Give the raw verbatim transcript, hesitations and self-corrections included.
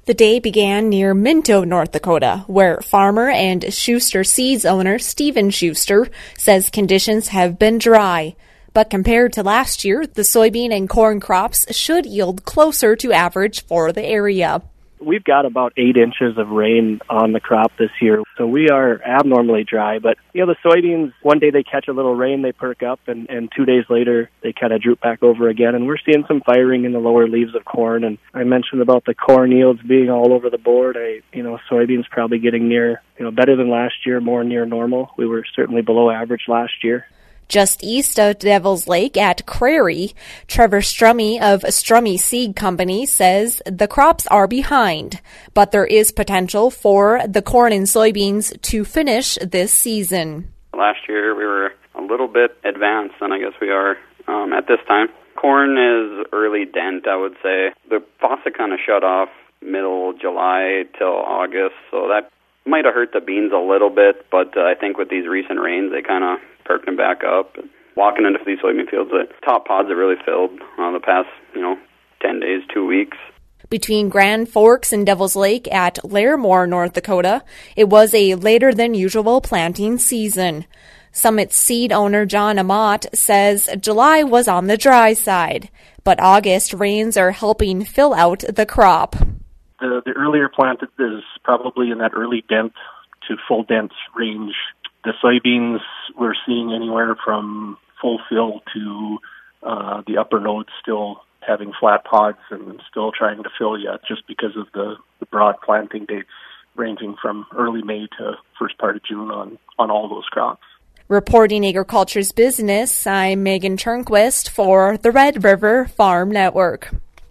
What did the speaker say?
The day began near Minto, North Dakota, where farmer and Schuster Seeds owner Stephen Schuster says conditions have been dry. But compared to last year, the soybean and corn crops should yield closer to average for the area. We've got about eight inches of rain on the crop this year, so we are abnormally dry. But, you know, the soybeans, one day they catch a little rain, they perk up, and, and two days later they kind of droop back over again. And we're seeing some firing in the lower leaves of corn. And I mentioned about the corn yields being all over the board. I, you know, soybeans probably getting near, you know, better than last year, more near normal. We were certainly below average last year. Just east of Devil's Lake at Crary, Trevor Strumme of Strumme Seed Company says the crops are behind, but there is potential for the corn and soybeans to finish this season. Last year we were a little bit advanced than I guess we are um, at this time. Corn is early dent, I would say. The faucet kind of shut off middle July till August, so that might have hurt the beans a little bit, but uh, I think with these recent rains, they kind of perked them back up. Walking into these soybean fields, the top pods have really filled uh, the past, you know, ten days, two weeks. Between Grand Forks and Devil's Lake at Larimore, North Dakota, it was a later than usual planting season. Summit seed owner John Amott says July was on the dry side, but August rains are helping fill out the crop. The, the earlier planted is probably in that early dent to full dent range. The soybeans, we're seeing anywhere from full fill to uh, the upper nodes still having flat pods and still trying to fill yet, just because of the, the broad planting dates ranging from early May to first part of June on, on all those crops. Reporting Agriculture's Business, I'm Megan Turnquist for the Red River Farm Network.